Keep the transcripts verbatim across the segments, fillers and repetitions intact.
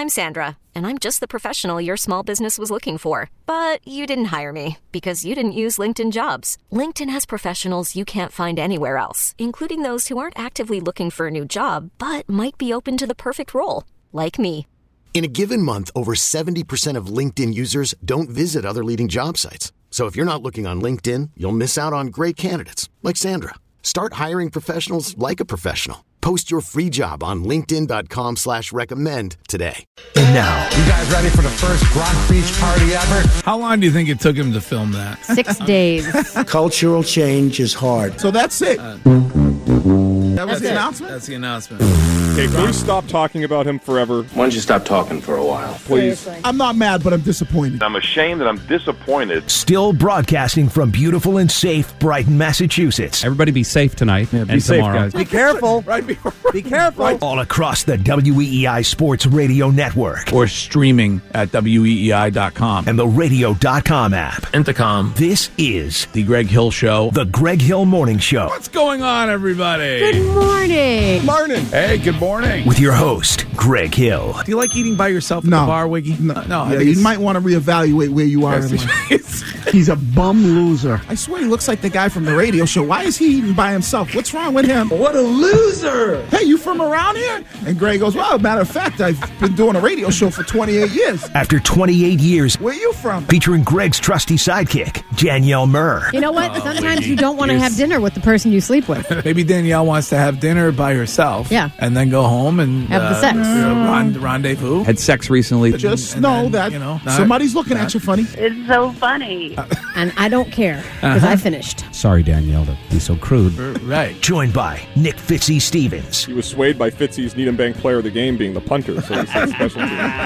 I'm Sandra, and I'm just the professional your small business was looking for. But you didn't hire me because you didn't use LinkedIn Jobs. LinkedIn has professionals you can't find anywhere else, including those who aren't actively looking for a new job, but might be open to the perfect role, like me. In a given month, over seventy percent of LinkedIn users don't visit other leading job sites. So if you're not looking on LinkedIn, you'll miss out on great candidates like Sandra. Start hiring professionals like a professional. Post your free job on linkedin.com slash recommend today. And now, you guys ready for the first Bronx Beach party ever? How long do you think it took him to film that? Six days. Cultural change is hard. So that's it. Uh, that was that's the it. announcement? That's the announcement. Okay, can we stop talking about him forever? Why don't you stop talking for a while? Please. Seriously. I'm not mad, but I'm disappointed. I'm ashamed that I'm disappointed. Still broadcasting from beautiful and safe Brighton, Massachusetts. Everybody be safe tonight yeah, be and safe, tomorrow. Guys. Be careful. Right, be, be careful. Right. All across the W E E I Sports Radio Network. Or streaming at W E E I dot com. And the radio dot com app. Intercom. This is The Greg Hill Show. The Greg Hill Morning Show. What's going on, everybody? Good morning. Morning. Hey, good morning. With your host, Greg Hill. Do you like eating by yourself at No. the bar, Wiggy? No, Uh, no yeah, I think you it's- might want to reevaluate where you are in life. He's a bum loser. I swear he looks like the guy from the radio show. Why is he eating by himself? What's wrong with him? What a loser! Hey, you from around here? And Greg goes, well, matter of fact, I've been doing a radio show for twenty-eight years. After twenty-eight years, Where you from? featuring Greg's trusty sidekick, Danielle Murr. You know what? Oh, Sometimes Wiggy. you don't want to have dinner with the person you sleep with. Maybe Danielle wants to have dinner by herself. Yeah. And then go home and Have the uh, sex. uh, rond- rendezvous. Had sex recently. Just and know then, that you know, not- somebody's looking not- at you funny. It's so funny. And I don't care because Uh-huh. I finished. Sorry, Danielle, to be so crude. Right. Joined by Nick Fitzy Stevens. He was swayed by Fitzy's Needham Bank player of the game being the punter, so he said special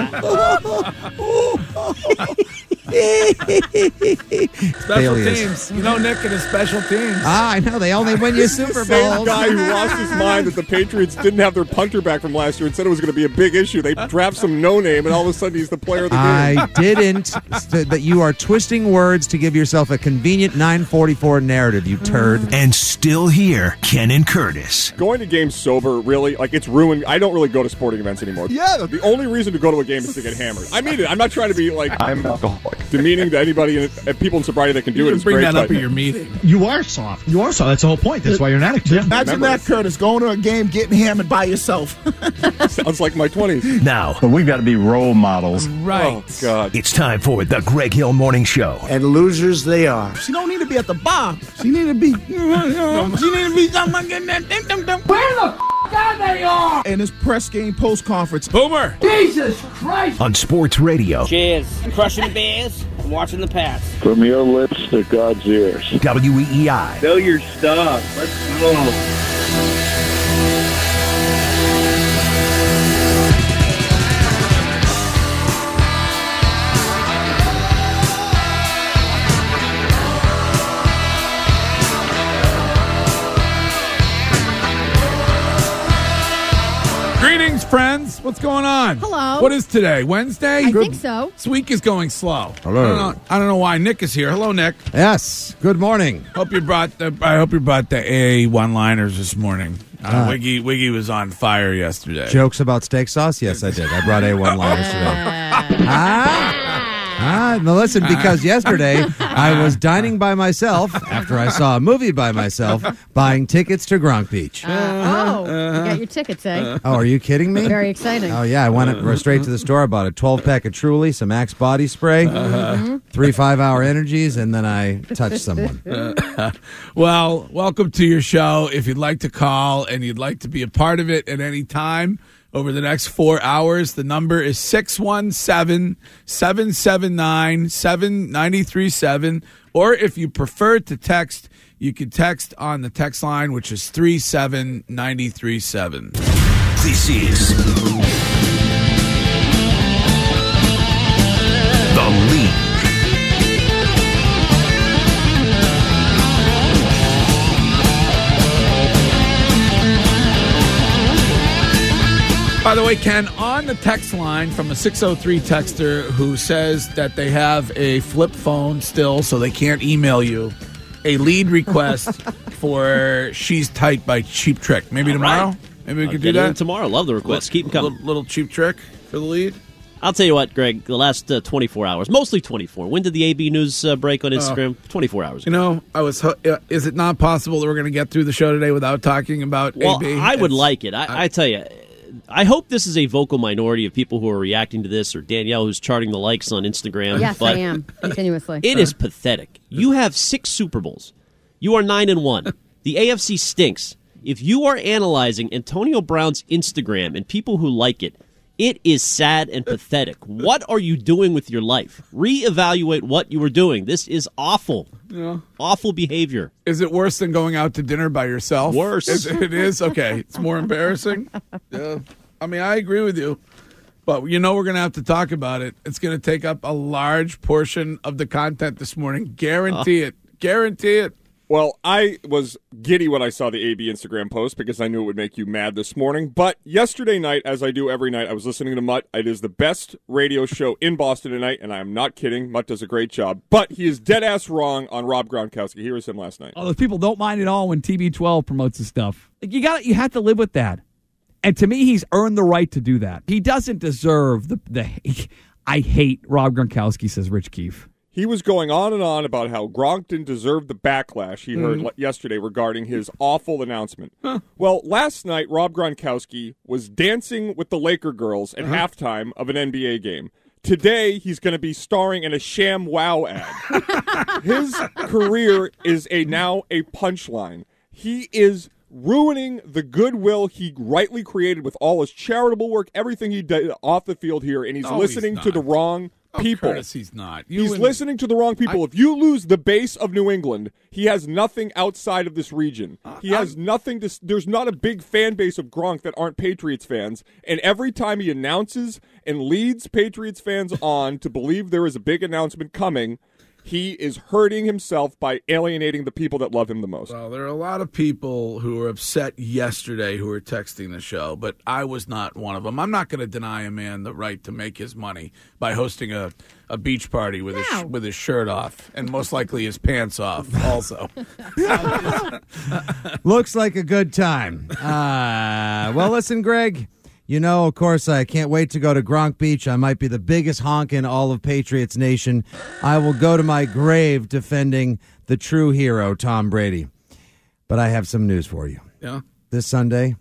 Special Failures. teams. You know, Nick and his special teams. Ah, I know. They only win you Super Same Bowls. guy who lost his mind that the Patriots didn't have their punter back from last year and said it was going to be a big issue. They draft some no-name, and all of a sudden he's the player of the game. I didn't. St- that you are twisting words to give yourself a convenient nine forty-four narrative, you turd. And still here, Ken and Curtis. Going to games sober, really, like, it's ruined. I don't really go to sporting events anymore. Yeah. The only reason to go to a game is to get hammered. I mean it. I'm not trying to be, like, I'm an alcoholic. demeaning to anybody, and uh, people in sobriety that can do You it. can It's bring great, that up but- at your meeting. You are soft. You are soft. That's the whole point. That's why you're an addict. Yeah. Imagine Remember that, this. Curtis, going to a game, getting hammered by yourself. Sounds like my twenties. Now, But we've got to be role models. Right. Oh, God. it's time for the Greg Hill Morning Show. And losers they are. She don't need to be at the bar. She need to be. She need to be. Where the f- are they all? In his press game post conference. Boomer. Jesus Christ! On Sports Radio, Cheers. Crushing the beers and watching the Pats. From your lips to God's ears. W E E I. Know your stuff. Let's go. Greetings, friends. What's going on? Hello. What is today? Wednesday? I think so. This week is going slow. Hello. I don't know, I don't know why Nick is here. Hello, Nick. Yes. Good morning. Hope you brought the. I hope you brought the A A one-liners this morning. Uh, Uh, Wiggy Wiggy was on fire yesterday. Jokes about steak sauce? Yes, I did. I brought A one liners today. Ah? Ah, no, listen, because yesterday I was dining by myself after I saw a movie by myself, buying tickets to Gronk Beach. Uh, oh, you got your tickets, eh? Oh, are you kidding me? Very exciting. Oh, yeah, I went straight to the store. I bought a twelve-pack of Truly, some Axe body spray, Mm-hmm. three five-hour energies, and then I touched someone. Well, welcome to your show. If you'd like to call and you'd like to be a part of it at any time over the next four hours, the number is six one seven, seven seven nine, seven nine three seven. Or if you prefer to text, you can text on the text line, which is three seven nine three seven. This is The Lead. By the way, Ken, on the text line from a six oh three texter who says that they have a flip phone still, so they can't email you, a lead request for She's Tight by Cheap Trick. Maybe All tomorrow? right. Maybe we I'll could get do it that? in tomorrow. Love the request. Keep them coming. Little, little Cheap Trick for the lead? I'll tell you what, Greg, the last uh, twenty-four hours, mostly twenty-four. When did the A B News uh, break on Instagram? Uh, twenty-four hours ago. You know, I was. Uh, is it not possible that we're going to get through the show today without talking about well, A B? I would it's, like it. I, I, I tell you, I hope this is a vocal minority of people who are reacting to this, or Danielle who's charting the likes on Instagram. Yes, but I am, continuously. It is pathetic. You have six Super Bowls. You are nine and one. The A F C stinks. If you are analyzing Antonio Brown's Instagram and people who like it, it is sad and pathetic. What are you doing with your life? Reevaluate what you were doing. This is awful. Yeah. Awful behavior. Is it worse than going out to dinner by yourself? Worse. Is, it is? Okay. It's more embarrassing? Yeah. I mean, I agree with you. But you know we're going to have to talk about it. It's going to take up a large portion of the content this morning. Guarantee uh. it. Guarantee it. Well, I was giddy when I saw the A B Instagram post because I knew it would make you mad this morning. But yesterday night, as I do every night, I was listening to Mutt. It is the best radio show in Boston tonight, and I am not kidding. Mutt does a great job. But he is dead-ass wrong on Rob Gronkowski. Here was him last night. Oh, those people don't mind at all when T B twelve promotes his stuff. You got, you have to live with that. And to me, he's earned the right to do that. He doesn't deserve the... the I hate Rob Gronkowski, says Rich Keefe. He was going on and on about how Gronk didn't deserve the backlash he heard mm. yesterday regarding his awful announcement. Huh. Well, last night, Rob Gronkowski was dancing with the Laker girls at uh-huh. halftime of an N B A game. Today, he's going to be starring in a Sham Wow ad. His career is a now a punchline. He is ruining the goodwill he rightly created with all his charitable work, everything he did off the field here, and he's no, listening he's to the wrong people. Oh, Curtis, he's not. You he's and, listening to the wrong people. I, if you lose the base of New England, he has nothing outside of this region. Uh, he has I'm, nothing to. There's not a big fan base of Gronk that aren't Patriots fans. And every time he announces and leads Patriots fans on to believe there is a big announcement coming, he is hurting himself by alienating the people that love him the most. Well, there are a lot of people who were upset yesterday who were texting the show, but I was not one of them. I'm not going to deny a man the right to make his money by hosting a, a beach party with, no. his, with his shirt off and most likely his pants off also. Looks like a good time. Uh, well, listen, Greg. You know, of course, I can't wait to go to Gronk Beach. I might be the biggest honk in all of Patriots Nation. I will go to my grave defending the true hero, Tom Brady. But I have some news for you. Yeah. This Sunday,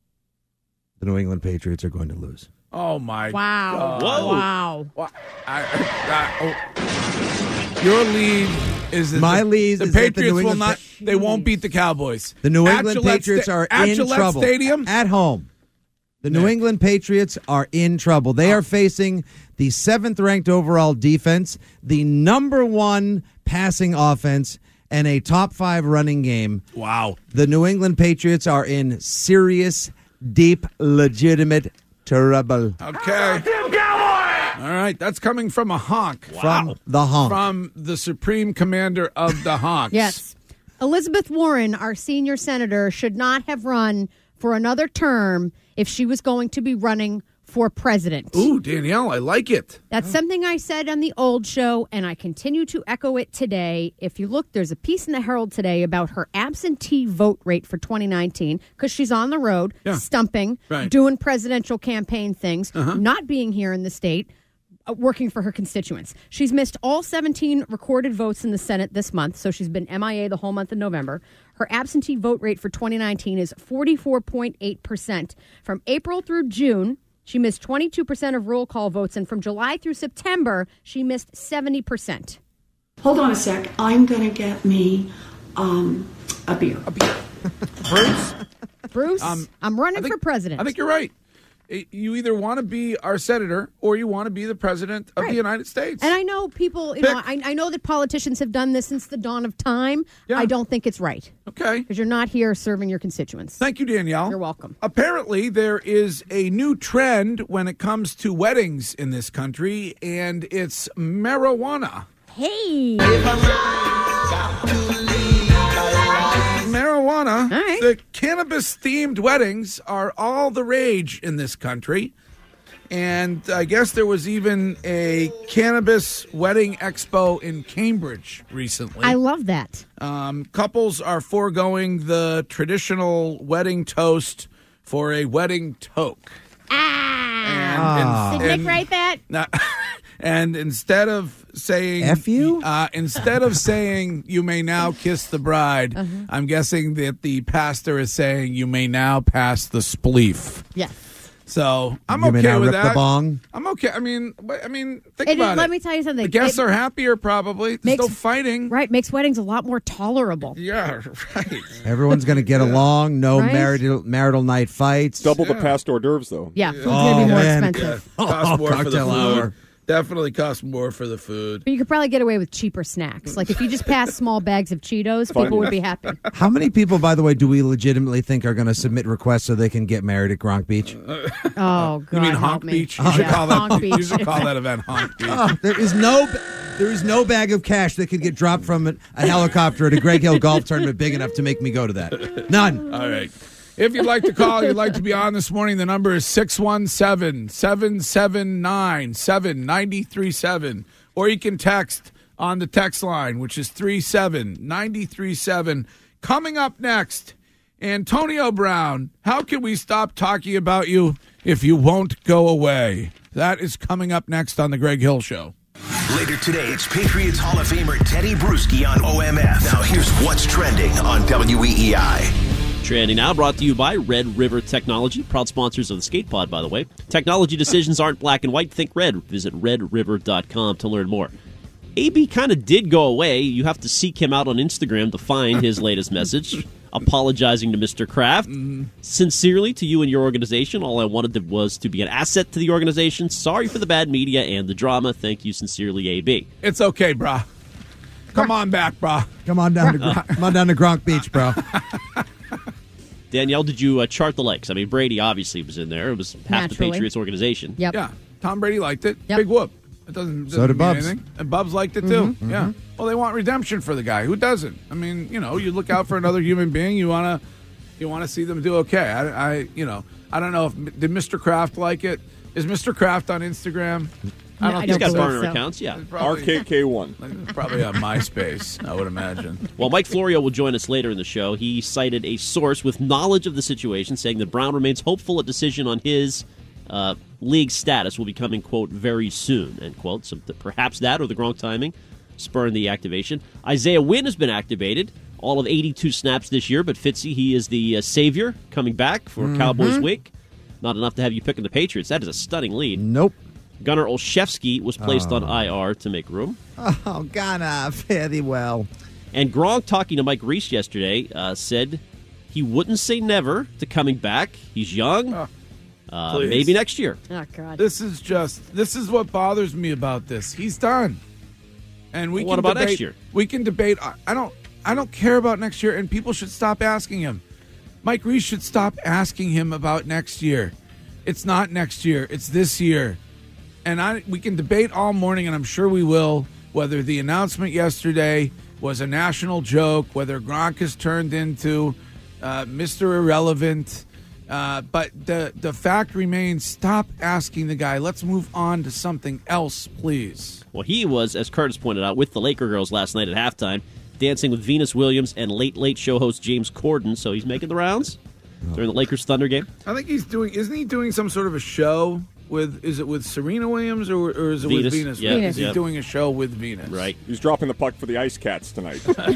the New England Patriots are going to lose. Oh, my wow. God. Whoa. Wow. Wow. I, I, oh. Your lead is... My the, lead the is Patriots that the New England will not... They won't beat the Cowboys. The New England Gillette Patriots Sta- are at in Gillette trouble. Stadium? At home. The New Nick. England Patriots are in trouble. They are facing the seventh-ranked overall defense, the number one passing offense, and a top five running game. Wow. The New England Patriots are in serious, deep, legitimate trouble. Okay. All right. That's coming from a honk. Wow. From the honk. From the supreme commander of the honks. Yes. Elizabeth Warren, our senior senator, should not have run for another term if she was going to be running for president. Ooh, Danielle, I like it. That's something I said on the old show, and I continue to echo it today. If you look, there's a piece in the Herald today about her absentee vote rate for twenty nineteen, because she's on the road, yeah. stumping, right. doing presidential campaign things, uh-huh. not being here in the state, uh, working for her constituents. She's missed all seventeen recorded votes in the Senate this month, so she's been M I A the whole month of November. Her absentee vote rate for twenty nineteen is forty-four point eight percent. From April through June, she missed twenty-two percent of roll call votes, and from July through September, she missed seventy percent. Hold on a sec. I'm going to get me um, a beer. A beer. Bruce? Bruce, um, I'm running think, for president. I think you're right. You either want to be our senator or you want to be the president of right. the United States. And I know people, you Pick. know, I, I know that politicians have done this since the dawn of time. Yeah. I don't think it's right. Okay. Because you're not here serving your constituents. Thank you, Danielle. You're welcome. Apparently, there is a new trend when it comes to weddings in this country, and it's marijuana. Hey. Marijuana. All right. The cannabis-themed weddings are all the rage in this country. And I guess there was even a cannabis wedding expo in Cambridge recently. I love that. Um, couples are foregoing the traditional wedding toast for a wedding toke. Ah! And, Did Nick write that? Now, and instead of saying F you? Uh, instead of saying you may now kiss the bride, Uh-huh. I'm guessing that the pastor is saying you may now pass the spleef. Yes. So I'm You okay may now with rip that. the bong. I'm okay. I mean, but- I mean, think It is- about let it. me tell you something. The guests It are happier, probably. There's makes- no fighting. Right, makes weddings a lot more tolerable. Yeah, right. Everyone's going to get along. No Right? marital marital night fights. Double the Yeah. past hors d'oeuvres, though. Yeah, food's Oh, gonna be more man. expensive. Yeah. Costs more for the cocktail food. hour. Definitely costs more for the food. But you could probably get away with cheaper snacks. Like if you just pass small bags of Cheetos, Fun. people would be happy. How many people, by the way, do we legitimately think are going to submit requests so they can get married at Gronk Beach? Oh, God, You mean help Honk me. Beach? You should Yeah, call that. Honk Beach. You should call that event Honk Beach. Oh, there is no, there is no bag of cash that could get dropped from a a helicopter at a Greg Hill golf tournament big enough to make me go to that. None. All right. If you'd like to call, you'd like to be on this morning, the number is six one seven, seven seven nine, seven nine three seven. Or you can text on the text line, which is three seven nine three seven. Coming up next, Antonio Brown. How can we stop talking about you if you won't go away? That is coming up next on The Greg Hill Show. Later today, it's Patriots Hall of Famer Teddy Bruschi on O M F. Now here's what's trending on W E E I. Trending now, brought to you by Red River Technology, proud sponsors of the Skate Pod, by the way. Technology decisions aren't black and white. Think red. Visit red river dot com to learn more. A B kind of did go away. You have to seek him out on Instagram to find his latest message, apologizing to Mister Kraft. Mm-hmm. Sincerely to you and your organization. All I wanted to, was to be an asset to the organization. Sorry for the bad media and the drama. Thank you sincerely, A B. It's okay, brah. Come on back, brah. Come on down to Gronk, come on down to Gronk Beach, bro. Danielle, did you uh, chart the likes? I mean, Brady obviously was in there. It was half Naturally. the Patriots organization. Yep. Yeah. Tom Brady liked it. Yep. Big whoop. It doesn't, doesn't So did mean Bubs. anything. And Bubs liked it too. Yeah. Well, they want redemption for the guy. Who doesn't? I mean, you know, you look out for another human being. You wanna, you wanna see them do okay. I, I, you know, I don't know if did Mister Kraft like it. Is Mister Kraft on Instagram? No, I He's don't got believe burner so. accounts, yeah. R Probably, K K one. probably on MySpace, I would imagine. Well, Mike Florio will join us later in the show. He cited a source with knowledge of the situation, saying that Brown remains hopeful a decision on his uh, league status will be coming, quote, very soon, end quote. So th- perhaps that or the Gronk timing spurring the activation. Isaiah Wynn has been activated. All of eighty-two snaps this year, but Fitzy, he is the uh, savior coming back for Mm-hmm. Cowboys Week. Not enough to have you picking the Patriots. That is a stunning lead. Nope. Gunnar Olszewski was placed Oh. on I R to make room. Oh, Ghana, very well. And Gronk, talking to Mike Reese yesterday, uh, said he wouldn't say never to coming back. He's young. Oh, uh, please. maybe next year. Oh, God. This is just this is what bothers me about this. He's done, and we Well, what can about debate, next year? We can debate. I, I don't. I don't care about next year, and people should stop asking him. Mike Reese should stop asking him about next year. It's not next year. It's this year, and I. We can debate all morning, and I'm sure we will. Whether the announcement yesterday was a national joke, whether Gronk has turned into uh, Mister Irrelevant. Uh, but the the fact remains, stop asking the guy. Let's move on to something else, please. Well, he was, as Curtis pointed out, with the Laker girls last night at halftime, dancing with Venus Williams and Late Late Show host James Corden. So he's making the rounds during the Lakers Thunder game. I think he's doing. Isn't he doing some sort of a show with? Is it with Serena Williams or, or is it Venus. with Venus? Yeah, Williams? yeah. He's doing a show with Venus. Right. He's dropping the puck for the Ice Cats tonight.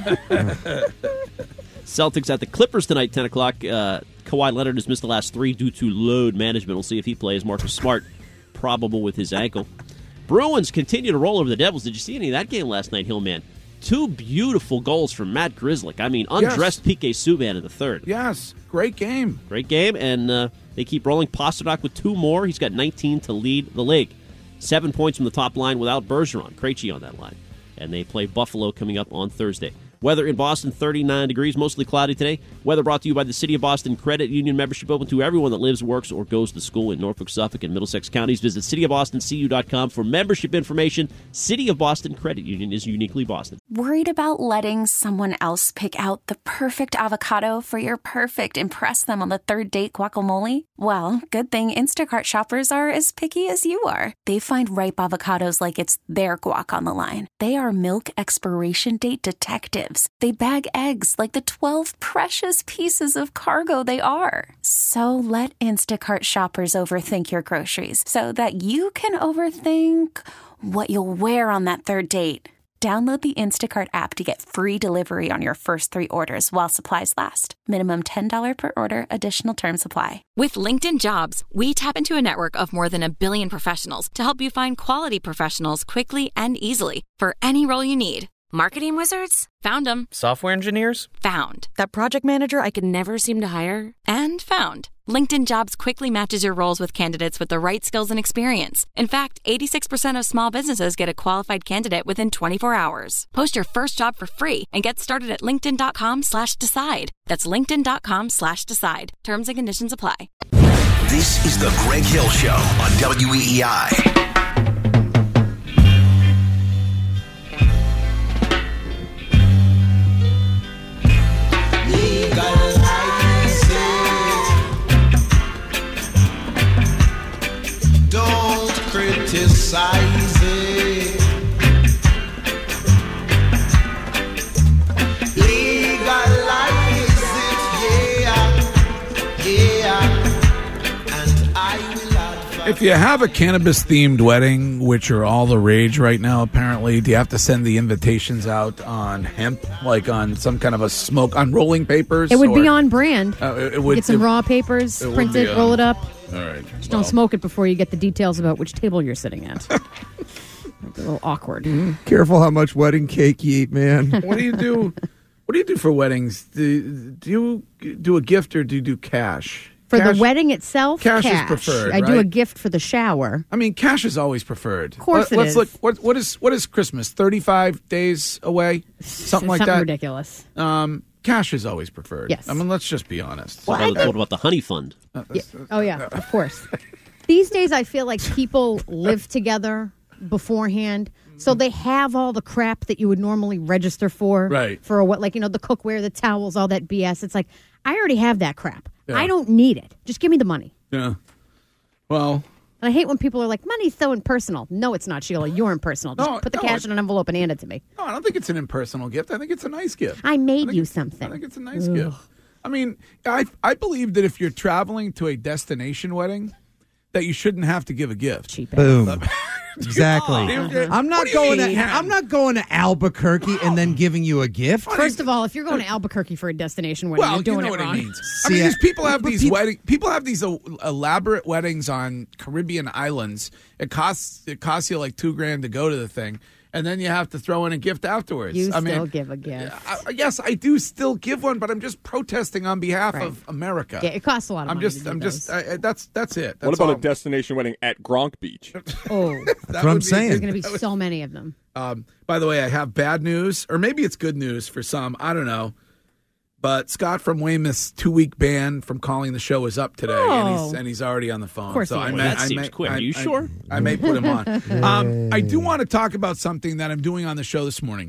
Celtics at the Clippers tonight, ten o'clock. Uh, Kawhi Leonard has missed the last three due to load management. We'll see if he plays. Marcus Smart, probable with his ankle. Bruins continue to roll over the Devils. Did you see any of that game last night, Hillman? Two beautiful goals from Matt Grzelcyk. I mean, undressed Yes. P K Subban in the third. Yes, great game. Great game, and uh, they keep rolling. Pasternak with two more. He's got nineteen to lead the league. Seven points from the top line without Bergeron. Krejci on that line. And they play Buffalo coming up on Thursday. Weather in Boston, thirty-nine degrees, mostly cloudy today. Weather brought to you by the City of Boston Credit Union. Membership open to everyone that lives, works, or goes to school in Norfolk, Suffolk, and Middlesex counties. Visit city of boston c u dot com for membership information. City of Boston Credit Union is uniquely Boston. Worried about letting someone else pick out the perfect avocado for your perfect impress them on the third date guacamole? Well, good thing Instacart shoppers are as picky as you are. They find ripe avocados like it's their guac on the line. They are milk expiration date detectives. lives. They bag eggs like the twelve precious pieces of cargo they are. So let Instacart shoppers overthink your groceries so that you can overthink what you'll wear on that third date. Download the Instacart app to get free delivery on your first three orders while supplies last. Minimum ten dollars per order. Additional terms apply. With LinkedIn Jobs, we tap into a network of more than a billion professionals to help you find quality professionals quickly and easily for any role you need. Marketing wizards? Found them. Software engineers? Found. That project manager I could never seem to hire? And found. LinkedIn Jobs quickly matches your roles with candidates with the right skills and experience. In fact, eighty-six percent of small businesses get a qualified candidate within twenty-four hours. Post your first job for free and get started at linkedin.com slash decide. That's linkedin.com slash decide. Terms and conditions apply. This is the Greg Hill Show on W E E I. Don't criticize it. Legalize it, yeah, yeah. And I will advise. If you have a cannabis-themed wedding, which are all the rage right now, apparently, do you have to send the invitations out on hemp, like on some kind of a smoke, on rolling papers? It would or, be on brand. Uh, it, it would, get some it, raw papers, it print be, it, roll um, it up. All right. Just well. don't smoke it before you get the details about which table you're sitting at. It's a little awkward. Careful how much wedding cake you eat, man. What do you do? What do you do for weddings? Do, do you do a gift or do you do cash? For cash, the wedding itself, cash, cash. is preferred. I right? do a gift for the shower. I mean, cash is always preferred. Of course Let, it let's is. look. What, what is what is Christmas? Thirty-five days away, something like Something that. ridiculous. Um, cash is always preferred. Yes. I mean, let's just be honest. What about, what about the honey fund? Uh, Yeah. Oh yeah, of course. These days, I feel like people live together beforehand, so they have all the crap that you would normally register for. Right. For what, like you know, the cookware, the towels, all that B S. It's like I already have that crap. Yeah. I don't need it. Just give me the money. Yeah. Well. And I hate when people are like, money's so impersonal. No, it's not, Sheila. You're impersonal. Just No, put the no, cash it- in an envelope and hand it to me. No, I don't think it's an impersonal gift. I think it's a nice gift. I made I you think- something. I think it's a nice gift. I mean, I I believe that if you're traveling to a destination wedding, that you shouldn't have to give a gift. Cheap. Boom. Exactly. Uh-huh. I'm not What do you going to mean? I'm not going to Albuquerque and then giving you a gift. First of all, if you're going to Albuquerque for a destination wedding, Well, you're doing you know it what wrong. it means. I mean, See, these people have but these people- wedding. People have these uh, elaborate weddings on Caribbean islands. It costs it costs you like two grand to go to the thing, and then you have to throw in a gift afterwards. You I still mean, give a gift. I, yes, I do still give one, but I'm just protesting on behalf Right. of America. Yeah, it costs a lot of I'm money just, to do I'm just, those. I, I- that's that's it. That's What about all. a destination wedding at Gronk Beach? Oh, That what I'm would be- saying. there's going to be so many of them. Um, by the way, I have bad news, or maybe it's good news for some. I don't know. But Scott from Weymouth's two-week ban from calling the show is up today, and he's Oh. and he's already on the phone. Of course so he I is. may, Well, that I seems may, quick. I, Are you I- sure? I may put him on. Um, I do want to talk about something that I'm doing on the show this morning,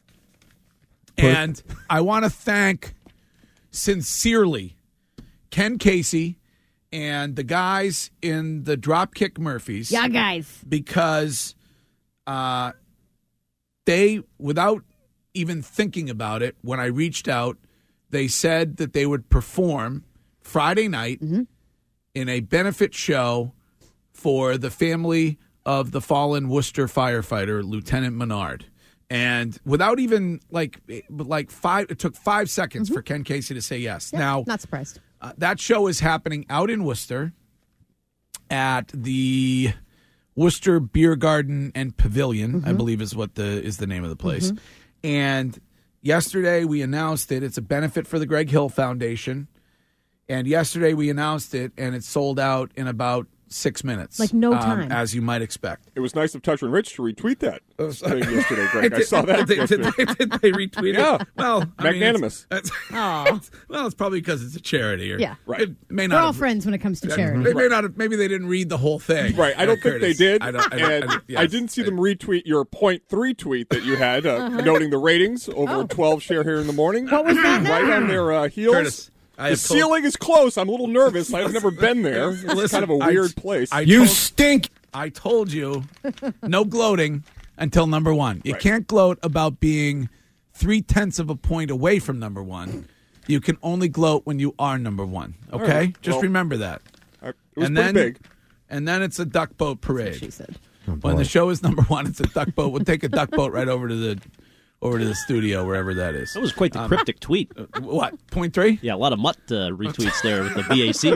and I want to thank sincerely Ken Casey and the guys in the Dropkick Murphys. Yeah, guys. Because uh, they, without even thinking about it, when I reached out, they said that they would perform Friday night Mm-hmm. in a benefit show for the family of the fallen Worcester firefighter, Lieutenant Menard. And without even like like five, it took five seconds for Ken Casey to say yes. Mm-hmm. Yeah, Now, not surprised. uh, that show is happening out in Worcester at the Worcester Beer Garden and Pavilion, I believe is what the is the name of the place. And yesterday we announced it. It's a benefit for the Greg Hill Foundation. And yesterday we announced it, and it sold out in about six minutes. Like no um, time. as you might expect. It was nice of Toucher and Rich to retweet that Oh, thing yesterday, Greg. I saw that Did, did, yesterday. did, did they retweet it? Yeah. Well, I mean, Magnanimous. it's- Aw. it's- well, it's probably because it's a charity. Or, Yeah. Right. It may We're not all have- friends when it comes to charity. They may not have, maybe they didn't read the whole thing. Right, I don't Uh, think they Curtis. did. I don't. I, don't- and I, yes. I didn't see them retweet your point three tweet that you had, uh, Uh-huh. noting the ratings over Oh. twelve share here in the morning. What was that now? Right on their uh, heels. Curtis, I the have told- ceiling is close. I'm a little nervous. I've never been there. It's Listen, kind of a I- weird place. I You told- stink. I told you, no gloating until number one. You Right. can't gloat about being three tenths of a point away from number one. You can only gloat when you are number one. Okay, All right. just Well, remember that. It was and pretty then, big. And then it's a duck boat parade. She said. When the show is number one, it's a duck boat. We'll take a duck boat right over to the over to the studio, wherever that is. That was quite the Um, cryptic tweet. What, point three? Yeah, a lot of mutt uh, retweets there with the B A C.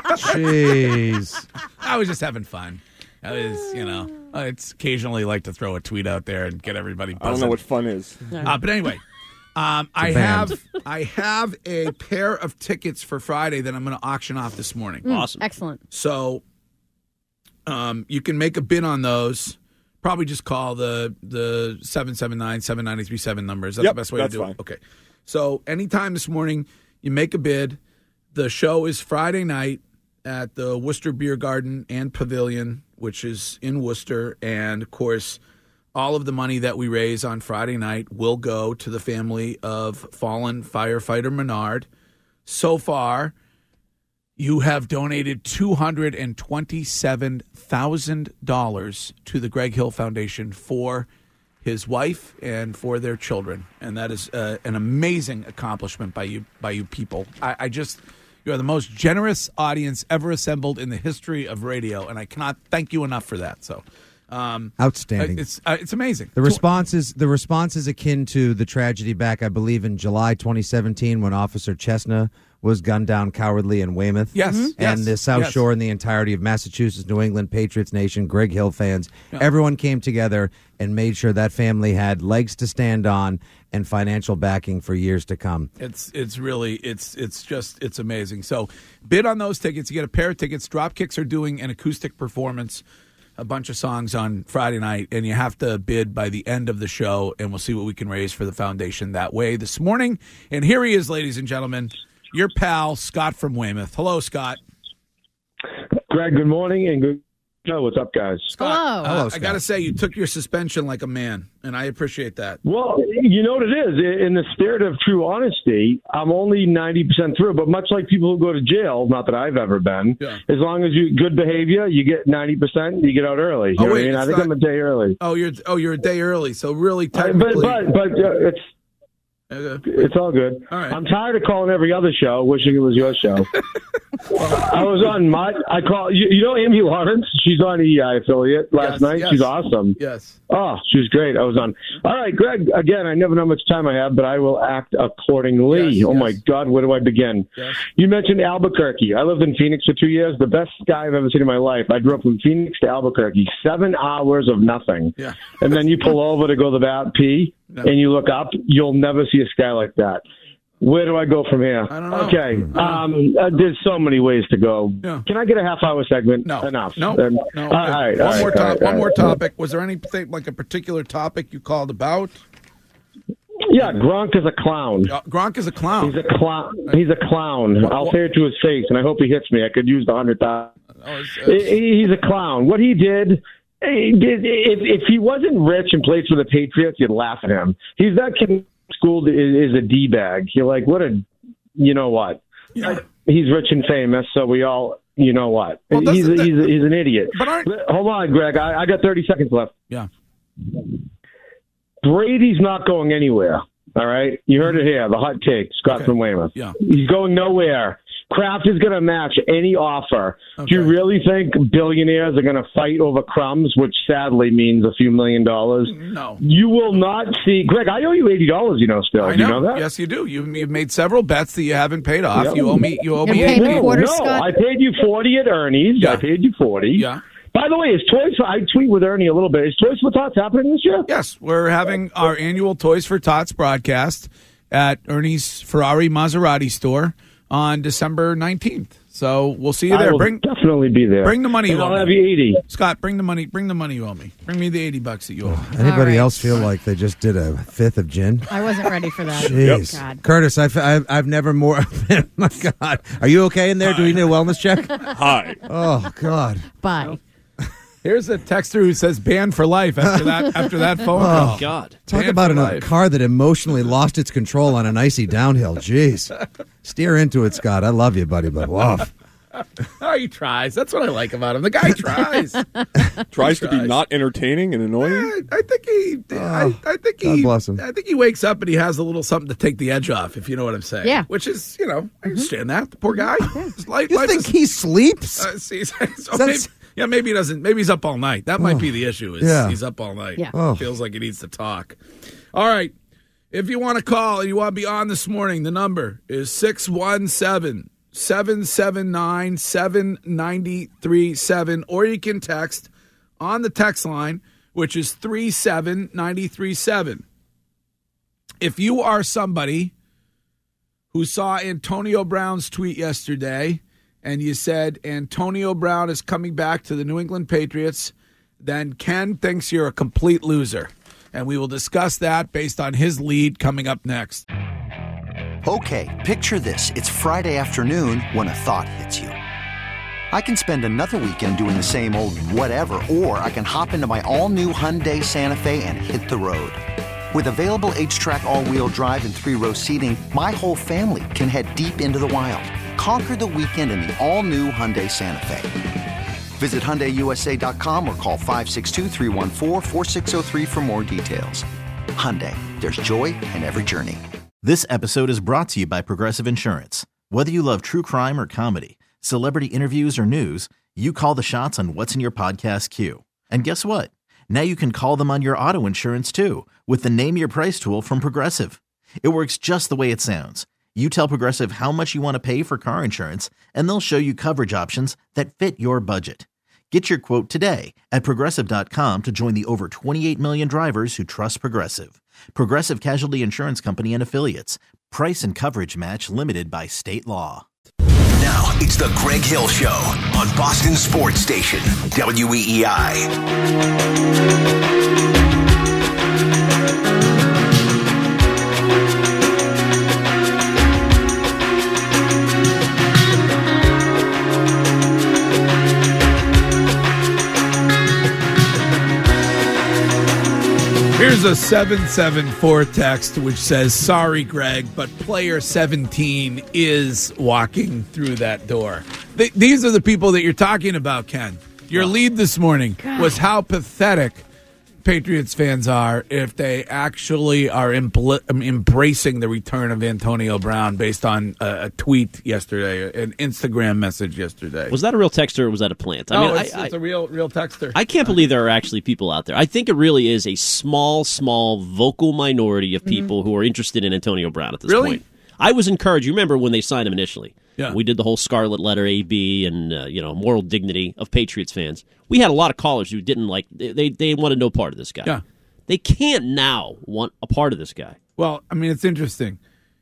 Jeez. I was just having fun. I was, you know, I occasionally like to throw a tweet out there and get everybody buzzing. I don't know what fun is. Uh, but anyway, um, I band. have I have a pair of tickets for Friday that I'm going to auction off this morning. Mm, Awesome. Excellent. So um, you can make a bid on those. Probably just call the the seven seven nine, seven nine three seven number. Is that Yep, the best way that's to do fine. it? Okay. So anytime this morning, you make a bid. The show is Friday night at the Worcester Beer Garden and Pavilion, which is in Worcester. And, of course, all of the money that we raise on Friday night will go to the family of fallen firefighter Menard. So far, you have donated two hundred twenty-seven thousand dollars to the Greg Hill Foundation for his wife and for their children. And that is uh, an amazing accomplishment by you by you people. I, I just, you are the most generous audience ever assembled in the history of radio, and I cannot thank you enough for that. So, um, Outstanding. It's uh, it's amazing. The response is the response is akin to the tragedy back, I believe, in July twenty seventeen when Officer Chesna was gunned down cowardly in Weymouth. Yes, Mhm. yes, And the South yes. Shore and the entirety of Massachusetts, New England, Patriots Nation, Greg Hill fans, Yeah. everyone came together and made sure that family had legs to stand on and financial backing for years to come. It's it's really it's it's just it's amazing. So bid on those tickets. You get a pair of tickets. Dropkicks are doing an acoustic performance, a bunch of songs on Friday night, and you have to bid by the end of the show, and we'll see what we can raise for the foundation that way this morning. And here he is, ladies and gentlemen, your pal Scott from Weymouth. Hello, Scott. Greg, good morning and good show. What's up, guys? Scott, Hello. uh, I got to say, you took your suspension like a man, and I appreciate that. Well, you know what it is. In the spirit of true honesty, I'm only ninety percent through. But much like people who go to jail, not that I've ever been, Yeah. as long as you good behavior, you get ninety percent. You get out early. You Oh, know what wait, I mean? I it's think not- I'm a day early. Oh, you're oh you're a day early, so really Uh, but technically, but but uh, it's uh, it's all good. All right. I'm tired of calling every other show, wishing it was your show. I was on Mutt. I call you, you know Amy Lawrence. She's on E I affiliate last Yes, night. yes. She's awesome. yes. Oh, she was great. I was on. All right, Greg, again, I never know how much time I have, but I will act accordingly. Yes, oh, yes. my God, where do I begin? Yes. You mentioned Albuquerque. I lived in Phoenix for two years. The best sky I've ever seen in my life. I drove from Phoenix to Albuquerque. Seven hours of nothing. Yeah. And then you pull over to go to the bat, pee, No. and you look up. You'll never see a sky like that. Where do I go from here? I don't know. Okay. Um, uh, there's so many ways to go. Yeah. Can I get a half hour segment? No, Enough. No, Um, no. All right. one all more right, top, all right, one all more right. topic. Was there anything like a particular topic you called about? Yeah, Gronk is a clown. Uh, Gronk is a clown. He's a clown. He's a clown. What- I'll what- say it to his face, and I hope he hits me. I could use the hundred thousand. Oh, it's- it's- He's a clown. What he did, he did- if, if he wasn't rich and played for the Patriots, you'd laugh at him. He's that kid in school that is, is a d bag. You're like, what a, you know what? Yeah. He's rich and famous, so we all, you know what? Well, he's doesn't he's that- he's an idiot. But aren't- Hold on, Greg. I, I got thirty seconds left. Yeah. Brady's not going anywhere. All right, you heard it here. The hot take, Scott Okay. from Weymouth. Yeah. He's going nowhere. Kraft is going to match any offer. Do you Okay. really think billionaires are going to fight over crumbs, which sadly means a few million dollars? No. You will not see. Greg, I owe you eighty dollars. You know, still. I Do know. you know that? Yes, you do. You've, you've made several bets that you haven't paid off. Yeah. You owe me. You owe You're me. paying eighty. me quarters, no, Scott? I paid you forty at Ernie's. Yeah. I paid you forty. Yeah. By the way, is Toys for, I tweet with Ernie a little bit. Is Toys for Tots happening this year? Yes, we're having our annual Toys for Tots broadcast at Ernie's Ferrari Maserati store on December nineteenth. So we'll see you I there. will Bring definitely be there. bring the money you And owe I'll me. have you eighty. Scott, bring the money. Bring the money you owe me. Bring me the eighty bucks that you owe me. Anybody All right. else feel like they just did a fifth of gin? I wasn't ready for that. Jeez. God. Curtis, I've, I've, I've never more. My God. Are you okay in there? Do we need a wellness check? Hi. Oh, God. Bye. Here's a texter who says banned for life after that after that phone Oh, call. God. Talk Banned about for an- a life. car that emotionally lost its control on an icy downhill. Jeez. Steer into it, Scott. I love you, buddy, but woof. Oh, he tries. That's what I like about him. The guy tries. Tries to be not entertaining and annoying. I, I think he. I, I think he. God bless him. I think he wakes up and he has a little something to take the edge off, if you know what I'm saying. Yeah. Which is, you know, I understand that. The poor guy. His life, You life think is, he sleeps? uh, see, so maybe, That's- yeah, maybe he doesn't. Maybe he's up all night. That might be the issue. Is Yeah. he's up all night. Yeah. Oh. Feels like he needs to talk. All right. If you want to call and you want to be on this morning, the number is six one seven, seven seven nine, seven nine three seven, or you can text on the text line, which is three seven nine three seven. If you are somebody who saw Antonio Brown's tweet yesterday and you said Antonio Brown is coming back to the New England Patriots, then Ken thinks you're a complete loser. And we will discuss that based on his lead coming up next. Okay, picture this. It's Friday afternoon when a thought hits you. I can spend another weekend doing the same old whatever, or I can hop into my all-new Hyundai Santa Fe and hit the road. With available H-Track all-wheel drive and three-row seating, my whole family can head deep into the wild. Conquer the weekend in the all-new Hyundai Santa Fe. Visit Hyundai U S A dot com or call five six two, three one four, four six zero three for more details. Hyundai, there's joy in every journey. This episode is brought to you by Progressive Insurance. Whether you love true crime or comedy, celebrity interviews or news, you call the shots on what's in your podcast queue. And guess what? Now you can call them on your auto insurance too with the Name Your Price tool from Progressive. It works just the way it sounds. You tell Progressive how much you want to pay for car insurance, and they'll show you coverage options that fit your budget. Get your quote today at Progressive dot com to join the over twenty-eight million drivers who trust Progressive. Progressive Casualty Insurance Company and Affiliates. Price and coverage match limited by state law. Now it's the Greg Hill Show on Boston Sports Station, W E E I. Here's a seven seven four text which says, sorry, Greg, but player seventeen is walking through that door. Th- these are the people that you're talking about, Ken. Your lead this morning was how pathetic Patriots fans are if they actually are empl- embracing the return of Antonio Brown based on a, a tweet yesterday, an Instagram message yesterday. Was that a real text or was that a plant? I no, mean, it's, I, it's a real real texter. I can't believe there are actually people out there. I think it really is a small, small vocal minority of people mm-hmm. who are interested in Antonio Brown at this really? point. I was encouraged. You remember when they signed him initially? Yeah. We did the whole Scarlet Letter A B and uh, you know moral dignity of Patriots fans. We had a lot of callers who didn't like. They they, they wanted no part of this guy. Yeah. They can't now want a part of this guy. Well, I mean, it's interesting.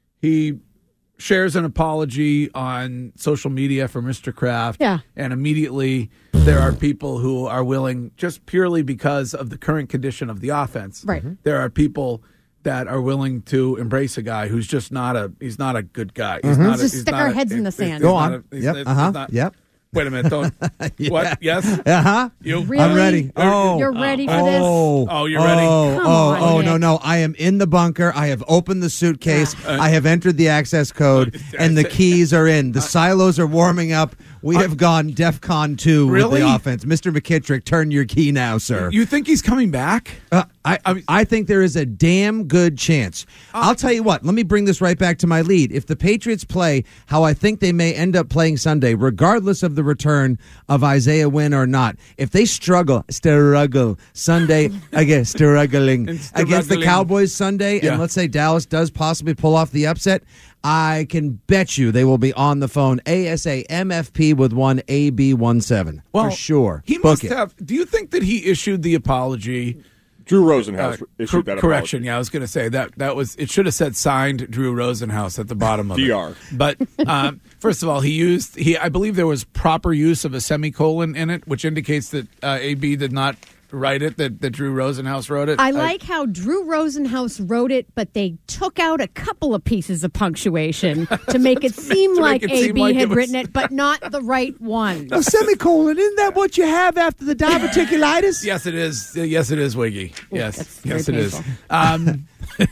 He shares an apology on social media for Mister Kraft. Yeah. And immediately there are people who are willing, just purely because of the current condition of the offense. Right. There are people that are willing to embrace a guy who's just not a he's not a good guy. He's Mm-hmm. not a, Just he's stick not our a- heads in the he's- sand. he's Go not on. a- he's- Yep. he's Uh-huh. not- Yep. Wait a minute. Don't. Yeah. What? Yes? Uh-huh. You? Really? I'm ready. Oh. You're ready for oh. this? Oh, you're ready? Oh, Come oh, on, oh, Nick. no, no. I am in the bunker. I have opened the suitcase. Uh, I have entered the access code, and the keys are in. The silos are warming up. We have gone DEFCON two Really? with the offense. Mister McKittrick, turn your key now, sir. You think he's coming back? Uh, I, I, I think there is a damn good chance. I'll tell you what. Let me bring this right back to my lead. If the Patriots play how I think they may end up playing Sunday, regardless of the return of Isaiah Wynn or not, if they struggle, struggle Sunday, again, struggling against the struggling. Cowboys Sunday, Yeah. and let's say Dallas does possibly pull off the upset, I can bet you they will be on the phone A S A M F P with one A B one seven Well, for sure. He Book must it. have. Do you think that he issued the apology? Drew Rosenhaus Uh, issued cor- that correction. apology. Yeah, I was going to say that that was. It should have said signed Drew Rosenhaus at the bottom of D it. R. But um, first of all, he used he. I believe there was proper use of a semicolon in it, which indicates that uh, A B did not write it that, that Drew Rosenhaus wrote it? I like how Drew Rosenhaus wrote it, but they took out a couple of pieces of punctuation to make it seem To like make it A seem B like had it was- written it, but not the right one. A semicolon, isn't that what you have after the diverticulitis? Yes, it is. Uh, Yes, it is, Wiggy. Yes, that's yes, very it is. painful. Um,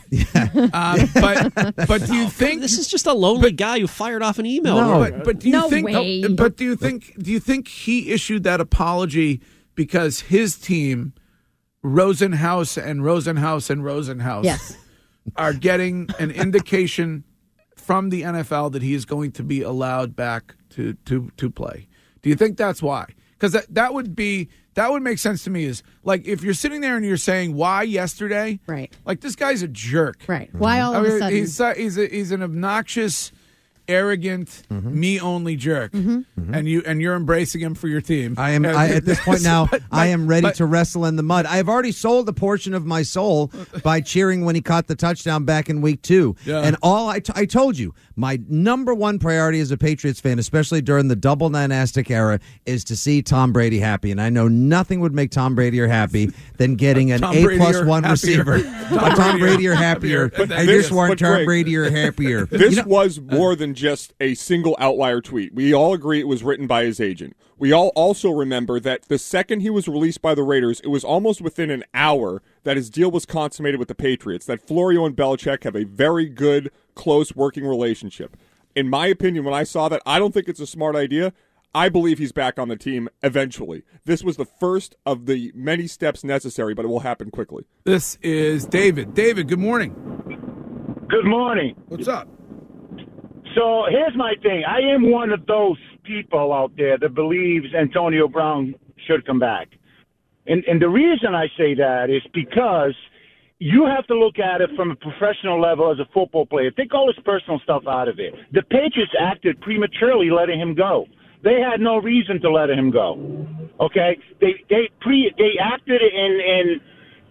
um, but but do you think This is just a lonely guy who fired off an email. No, but, but do you No think? way. But do you think? Do you think he issued that apology because his team, Rosenhaus and Rosenhaus and Rosenhaus, Yes. are getting an indication from the N F L that he is going to be allowed back to to to play? Do you think that's why? Because that, that would be that would make sense to me. Is like if you're sitting there and you're saying why yesterday, Right. Like this guy's a jerk, Right. Why all I of a mean, sudden? he's uh, he's a, he's an obnoxious, arrogant, me only jerk, and you and you're embracing him for your team. I am I, at this point now. But- I am ready but- to wrestle in the mud. I have already sold a portion of my soul by cheering when he caught the touchdown back in week two. Yeah. And all I, t- I told you, my number one priority as a Patriots fan, especially during the double dynastic era, is to see Tom Brady happy. And I know nothing would make Tom Brady happy than getting an Tom A Brady plus or one happier. receiver. Tom Tom, Brady or Brady or happier. happier. I this- just want but Tom Greg, Brady or happier. This You know- was more than just a single outlier tweet. We all agree it was written by his agent. We all also remember that the second he was released by the Raiders, it was almost within an hour that his deal was consummated with the Patriots, that Florio and Belichick have a very good, close working relationship. In my opinion, when I saw that, I don't think it's a smart idea. I believe he's back on the team eventually. This was the first of the many steps necessary, but it will happen quickly. This is David. David, good morning. Good morning. What's up? So here's my thing. I am one of those people out there that believes Antonio Brown should come back. And and the reason I say that is because you have to look at it from a professional level as a football player. Take all his personal stuff out of it. The Patriots acted prematurely letting him go. They had no reason to let him go. Okay? They they pre they acted in in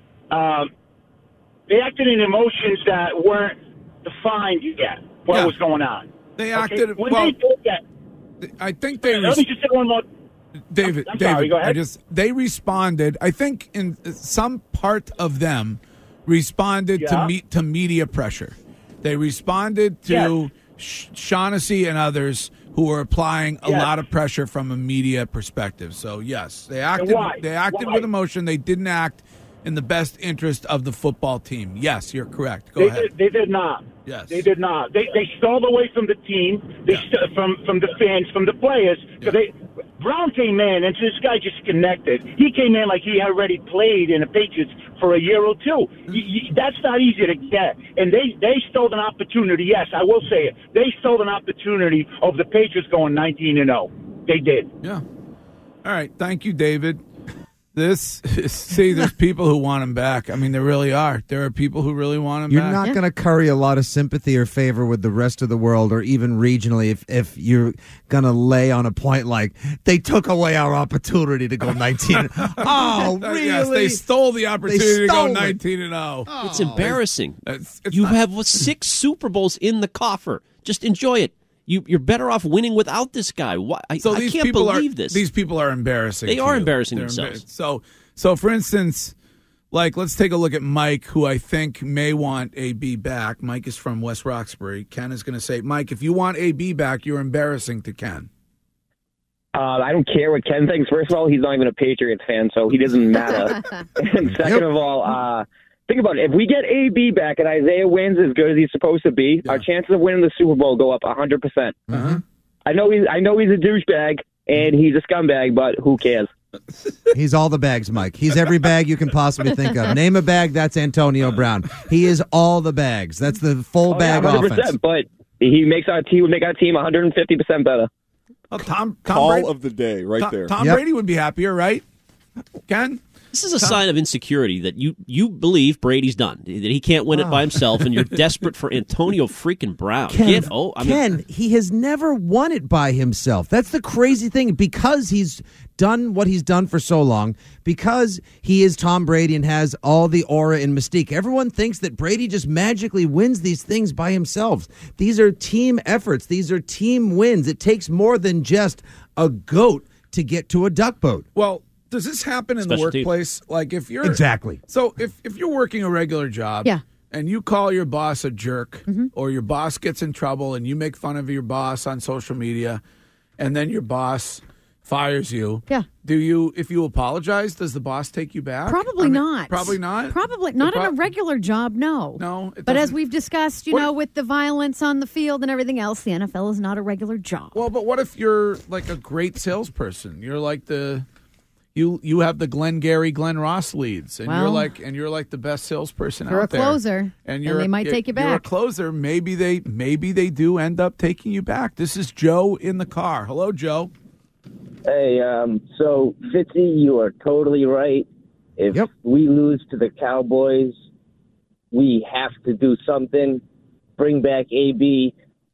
um they acted in emotions that weren't defined yet. What Yeah. was going on? They Okay? acted When well. they did that, I think they. let me just say one more. David, I'm- I'm David, sorry, go ahead. I just they responded. I think in some part of them responded Yeah. to meet to media pressure. They responded to Sh- Shaughnessy and others who were applying a Yes. lot of pressure from a media perspective. So yes, they acted. why? They acted Why? with emotion. They didn't act in the best interest of the football team. Yes, you're correct. Go They ahead. did, they did not. Yes. They did not. They they stole away from the team. They st- from from the fans, from the players. 'Cause they Brown came in, and this guy just connected. He came in like he had already played in the Patriots for a year or two. Y- y- that's not easy to get. And they they stole an opportunity. Yes, I will say it. They stole an opportunity of the Patriots going nineteen and zero. They did. Yeah. All right. Thank you, David. This is, see, there's people who want him back. I mean, there really are. There are people who really want him You're back. not going to curry a lot of sympathy or favor with the rest of the world or even regionally if, if you're going to lay on a point like, they took away our opportunity to go nineteen. Oh, really? Yes, they stole the opportunity to go stole it. nineteen and oh. It's embarrassing. It's- it's you not- have what, six Super Bowls in the coffer. Just enjoy it. You, you're better off winning without this guy. Why, I, So I these can't people believe are, this. These people are embarrassing. They to are you. embarrassing They're themselves. embar- So, so for instance, like let's take a look at Mike, who I think may want A B back. Mike is from West Roxbury. Ken is going to say, Mike, if you want A B back, you're embarrassing to Ken. Uh, I don't care what Ken thinks. First of all, he's not even a Patriots fan, so he doesn't matter. And second of all, uh, think about it. If we get A B back and Isaiah wins as good as he's supposed to be, our chances of winning the Super Bowl go up one hundred percent. Uh-huh. I know he's I know he's a douchebag and he's a scumbag, but who cares? He's all the bags, Mike. He's every bag you can possibly think of. Name a bag, that's Antonio Brown. He is all the bags. That's the full Oh, bag yeah, one hundred percent, offense. but he makes our team would make our team one hundred fifty percent better. Oh, Tom, Tom Call Brady, of the day right Tom, there. Tom Yep. Brady would be happier, right? Ken? This is a sign of insecurity that you, you believe Brady's done, that he can't win it by himself, and you're desperate for Antonio freaking Brown. Ken, Get, oh, I mean, Ken, he has never won it by himself. That's the crazy thing. Because he's done what he's done for so long, because he is Tom Brady and has all the aura and mystique, everyone thinks that Brady just magically wins these things by himself. These are team efforts. These are team wins. It takes more than just a goat to get to a duck boat. Well, Does this happen in Special the workplace? Teams. Like if you're exactly. So if if you're working a regular job, yeah. and you call your boss a jerk, mm-hmm. or your boss gets in trouble, and you make fun of your boss on social media, and then your boss fires you. Yeah. Do you, if you apologize, does the boss take you back? Probably I mean, not. Probably not. Probably not pro- in a regular job. No. No. It but as doesn't- we've discussed, you What know, if- with the violence on the field and everything else, the N F L is not a regular job. Well, but what if you're like a great salesperson? You're like the you you have the Glenn Gary, Glenn Ross leads, and you're Well, like and you're like the best salesperson for out a there. closer, and then you're they a- might take you You're a back. closer. Maybe they maybe they do end up taking you back. This is Joe in the car. Hello, Joe. Hey, um, so Fitzy, you are totally right. If Yep. we lose to the Cowboys, we have to do something. Bring back A B,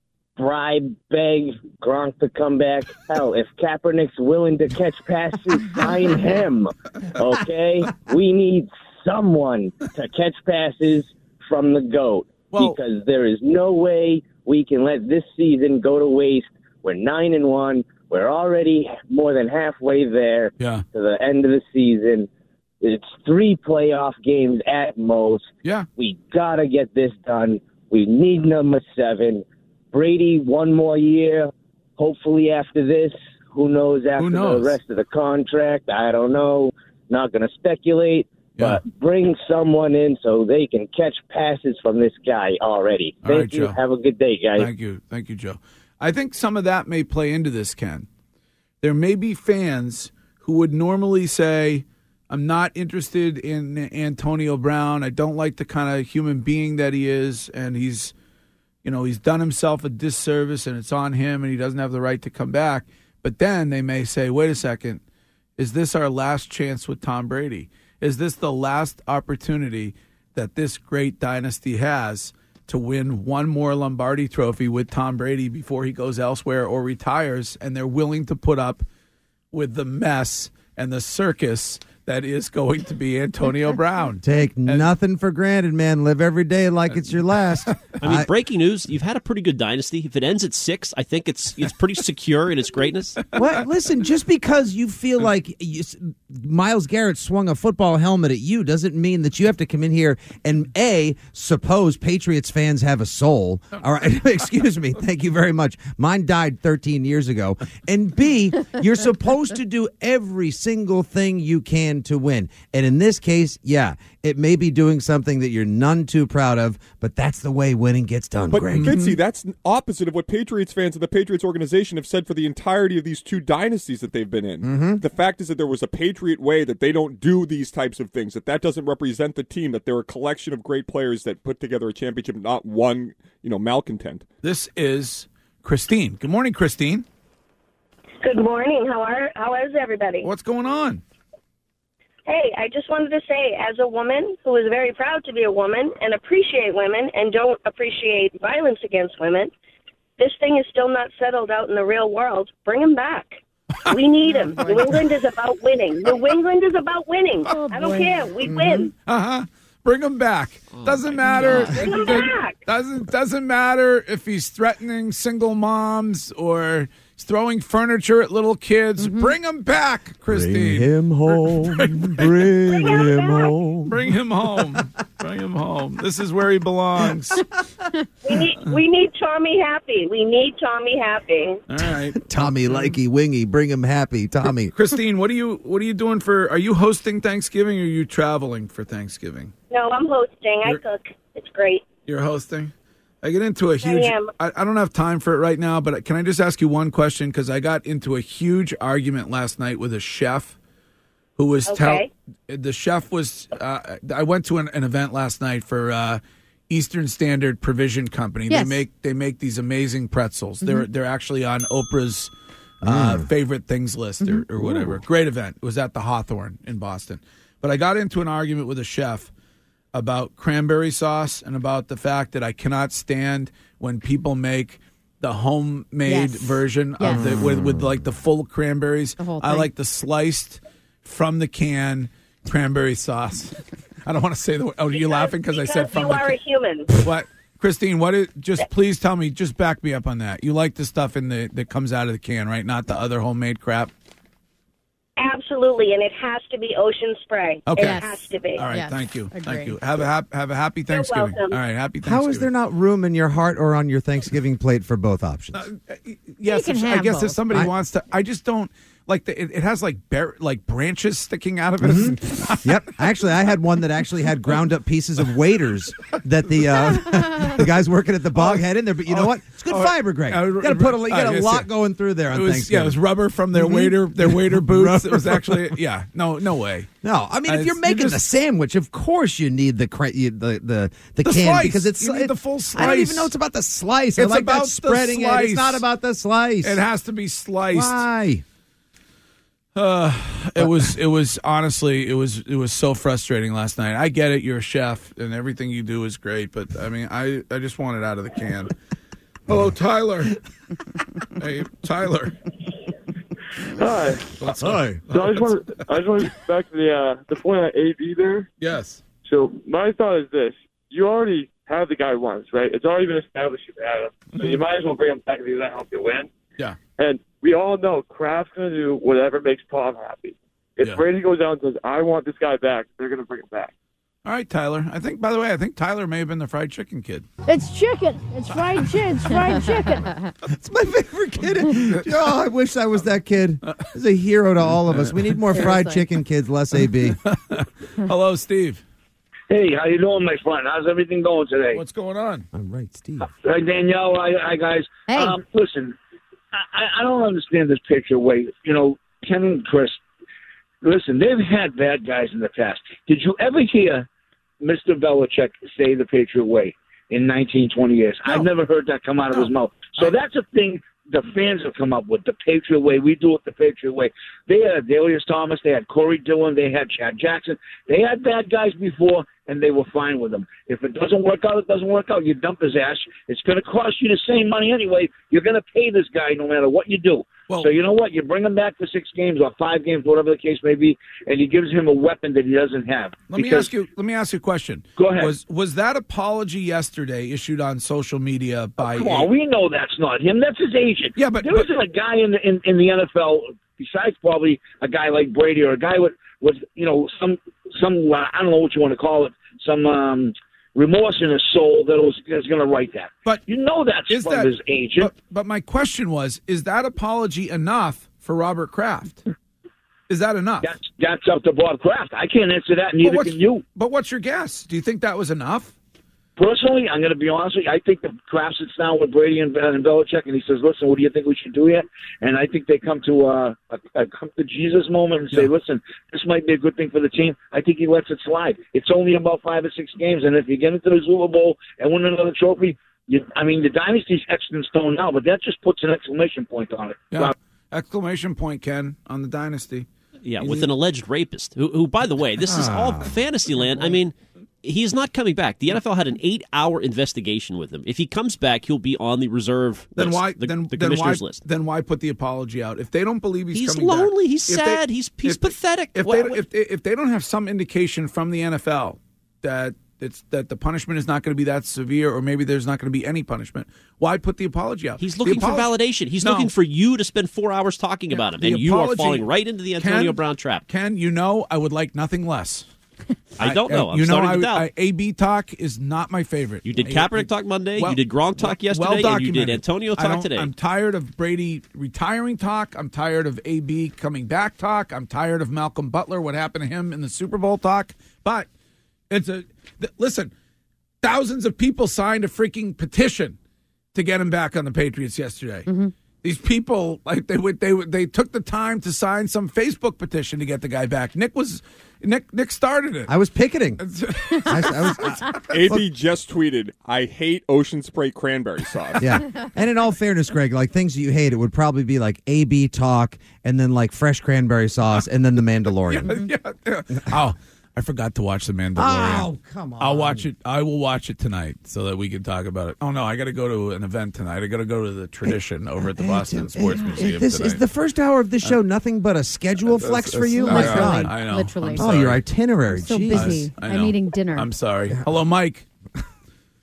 bribe, beg Gronk to come back. Hell, if Kaepernick's willing to catch passes, sign him. Okay? We need someone to catch passes from the GOAT. Well- because there is no way we can let this season go to waste. We're nine and one. We're already more than halfway there Yeah. to the end of the season. It's three playoff games at most. Yeah. We got to get this done. We need number seven. Brady, one more year. Hopefully after this. Who knows after knows? the rest of the contract? I don't know. Not going to speculate. Yeah. But bring someone in so they can catch passes from this guy already. All Thank right, you. Joe. Have a good day, guys. Thank you. Thank you, Joe. I think some of that may play into this, Ken. There may be fans who would normally say, I'm not interested in Antonio Brown. I don't like the kind of human being that he is, and he's, you know, he's done himself a disservice, and it's on him, and he doesn't have the right to come back. But then they may say, wait a second, is this our last chance with Tom Brady? Is this the last opportunity that this great dynasty has to win one more Lombardi trophy with Tom Brady before he goes elsewhere or retires? And they're willing to put up with the mess and the circus that is going to be Antonio Brown. Take nothing for granted, man. Live every day like it's your last. I mean, breaking news, you've had a pretty good dynasty. If it ends at six, I think it's it's pretty secure in its greatness. Well, listen, just because you feel like you, Myles Garrett swung a football helmet at you doesn't mean that you have to come in here and, A, suppose Patriots fans have a soul. All right, excuse me. Thank you very much. Mine died thirteen years ago. And, B, you're supposed to do every single thing you can to win. And in this case, yeah, it may be doing something that you're none too proud of, but that's the way winning gets done, But Greg. Fitzy, that's opposite of what Patriots fans and the Patriots organization have said for the entirety of these two dynasties that they've been in. Mm-hmm. The fact is that there was a Patriot way, that they don't do these types of things, that that doesn't represent the team, that they're a collection of great players that put together a championship, not one, you know, malcontent. This is Christine. Good morning, Christine. Good morning. How are how is everybody? What's going on? Hey, I just wanted to say, as a woman who is very proud to be a woman and appreciate women and don't appreciate violence against women, this thing is still not settled out in the real world. Bring him back. We need him. New England is about winning. New England is about winning. Oh, I don't boy. care. We win. Uh-huh. Bring him back. Doesn't matter. Bring him back. Doesn't doesn't matter if he's threatening single moms or he's throwing furniture at little kids. Bring him back, Christine. Bring him home. Bring him home. Bring him home. Bring him home. This is where he belongs. We need we need Tommy happy. We need Tommy happy. All right. Tommy Likey Wingy, bring him happy. Tommy. Christine, what are you what are you doing for are you hosting Thanksgiving or are you traveling for Thanksgiving? No, I'm hosting. I You're- cook. It's great. You're hosting? I get into a huge. am. I, I don't have time for it right now, but can I just ask you one question? Because I got into a huge argument last night with a chef who was Okay. tell. The chef was. Uh, I went to an, an event last night for uh, Eastern Standard Provision Company. Yes. They make they make these amazing pretzels. They're Mhm. they're actually on Oprah's uh, Mm. favorite things list or, or whatever. Great event. It was at the Hawthorne in Boston. But I got into an argument with a chef about cranberry sauce and about the fact that I cannot stand when people make the homemade Yes. version Yes. of the with, with like the full cranberries. The whole I thing. like the sliced from the can cranberry sauce. I don't want to say the. Oh, are you laughing because I said from you the are a human. what? Christine, what is, just please tell me, just back me up on that. You like the stuff in the that comes out of the can, right? Not the other homemade crap. Absolutely, and it has to be Ocean Spray. Okay. It Yes. has to be. All right, Yes, thank you, agree. thank you. Have a hap- have a happy Thanksgiving. welcome. All right, happy Thanksgiving. How is there not room in your heart or on your Thanksgiving plate for both options? Yes, You can if- I have guess if both. somebody I- wants to, I just don't like the, it, it has like bar- like branches sticking out of it. Mm-hmm. Yep. Actually, I had one that actually had ground up pieces of waders that the uh, the guys working at the bog had in there. But you know what? It's good Oh, fiber, Greg. uh, You got to put a, you got uh, a yes, lot yeah. going through there on It was, Thanksgiving. yeah, it was rubber from their Mhm. waiter their waiter boots. It was Rubber. actually yeah. No, no way. No, I mean, Uh, if you're it's- making you're the just- sandwich, of course you need the cra- you, the the the, The can slice. because it's You need it- the full I don't even slice. know it's about the slice. I It's like about that the spreading it. slice. It's not about the slice. It has to be sliced. Why? Uh, it was it was honestly it was it was so frustrating last night. I get it, you're a chef and everything you do is great, but I mean I, I just want it out of the can. Hello, Tyler. Hey, Tyler. Hi. What's Hi. So I just want to I just want to get back to the uh, the point on A B there. Yes. So my thought is this: you already have the guy once, right? It's already been established you've had him, so you might as well bring him back if he's going to help you win. Yeah. And we all know Kraft's going to do whatever makes Tom happy. If Yeah. Brady goes out and says, I want this guy back, they're going to bring him back. All right, Tyler. I think by the way, I think Tyler may have been the fried chicken kid. It's chicken. It's fried chicken. It's fried chicken. It's my favorite kid. Oh, I wish I was that kid. He's a hero to all of us. We need more fried Seriously. chicken kids, less A B. Hello, Steve. Hey, how you doing, my friend? How's everything going today? What's going on? I'm right, Steve. Hi, Danielle. Hi, hi guys. Hey. Um, listen, I, I don't understand this picture way. You know, Ken and Chris, listen, they've had bad guys in the past. Did you ever hear Mister Belichick say the Patriot way in nineteen, twenty years? No. I've never heard that come out of No. his mouth. So that's a thing the fans have come up with, the Patriot way. We do it the Patriot way. They had Darius Thomas. They had Corey Dillon. They had Chad Jackson. They had bad guys before, and they were fine with them. If it doesn't work out, it doesn't work out. You dump his ass. It's going to cost you the same money anyway. You're going to pay this guy no matter what you do. Well- so you know what? You bring him back for six games or five games, whatever the case may be, and he gives him a weapon that he doesn't have. Let me Because- ask you. Let me ask you a question. Go ahead. Was was that apology yesterday issued on social media by? Come on, we know that's not him. That's his agent. Yeah, but- there but- isn't a guy in the in, in the N F L besides probably a guy like Brady or a guy with with you know some some uh, I don't know what you want to call it, some um, remorse in his soul that was is going to write that. But you know that's is from that his agent. But, but my question was: is that apology enough for Robert Kraft? Is that enough? That's that's up to Bob Kraft. I can't answer that, and neither what's- can you. But what's your guess? Do you think that was enough? Personally, I'm going to be honest with you. I think that Kraft sits down with Brady and, and Belichick, and he says, "Listen, what do you think we should do here?" And I think they come to uh, a, a come to Jesus moment and say, Yeah. "Listen, this might be a good thing for the team." I think he lets it slide. It's only about five or six games, and if you get into the Super Bowl and win another trophy, you, I mean, the dynasty's etched in stone now, but that just puts an exclamation point on it. Yeah. Exclamation point, Ken, on the dynasty. Yeah, with an alleged rapist, who, who by the way, this is all fantasy land. I mean, he is not coming back. The N F L had an eight-hour investigation with him. If he comes back, he'll be on the reserve Then list, why? the, then, the then why? commissioner's list. Then why put the apology out if they don't believe he's, He's coming back? lonely. He's If they- sad. he's he's if- pathetic. If What- they, what- if they if they don't have some indication from the N F L that it's that the punishment is not going to be that severe, or maybe there's not going to be any punishment, why put the apology out? He's The looking for apolo- validation. He's No. looking for you to spend four hours talking about him, The and you are apology- falling right into the Antonio Ken- Brown trap. Ken, you know I would like nothing less. I don't know. I'm you know, starting I, to doubt. I, A B talk is not my favorite. You did A- Kaepernick talk Monday. Well- you did Gronk talk yesterday. well and you did documented. Antonio I talk don't- today. I'm tired of Brady retiring talk. I'm tired of A B coming back talk. I'm tired of Malcolm Butler, what happened to him in the Super Bowl talk. But it's a th- listen. Thousands of people signed a freaking petition to get him back on the Patriots yesterday. These people, like they would, they would, they took the time to sign some Facebook petition to get the guy back. Nick was, Nick, Nick started it. I was picketing. I, I was, I- A B just tweeted, "I hate Ocean Spray cranberry sauce." yeah. And in all fairness, Greg, like things that you hate, it would probably be like A B talk and then like fresh cranberry sauce and then The Mandalorian. yeah, yeah. Oh, I forgot to watch The Mandalorian. Oh, come on. I'll watch it. I will watch it tonight so that we can talk about it. Oh no, I got to go to an event tonight. I got to go to the Tradition over at the Boston Sports Museum This tonight. is the first hour of the show nothing but a schedule flex for you? I My know, God. I know. Literally. I'm Oh, sorry. your itinerary. So Jesus. busy. I I'm know. eating dinner. I'm sorry. Hello, Mike.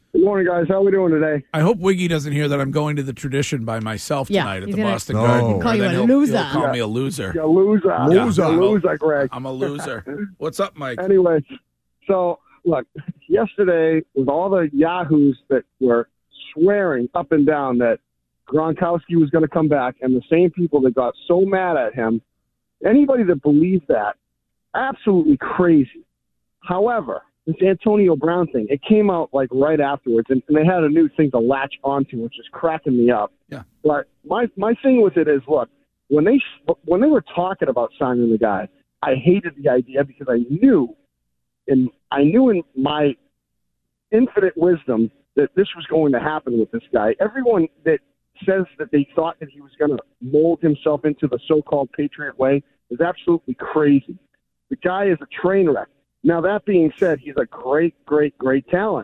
Good morning, guys. How are we doing today? I hope Wiggy doesn't hear that I'm going to the tradition by myself Yeah, tonight at he's the gonna Boston No. Garden. call or you then a he'll- loser. He'll call Yeah. me a loser. You're a loser. Yeah. Loser. I'm a- loser, Greg. I'm a loser. What's up, Mike? Anyway, so look, yesterday with all the yahoos that were swearing up and down that Gronkowski was going to come back, and the same people that got so mad at him, anybody that believed that, absolutely crazy. However, this Antonio Brown thing, it came out like right afterwards, and, and they had a new thing to latch onto, which is cracking me up. Yeah. But my my thing with it is, look, when they when they were talking about signing the guy, I hated the idea because I knew, and I knew in my infinite wisdom that this was going to happen with this guy. Everyone that says that they thought that he was going to mold himself into the so-called Patriot way is absolutely crazy. The guy is a train wreck. Now, that being said, he's a great, great, great talent.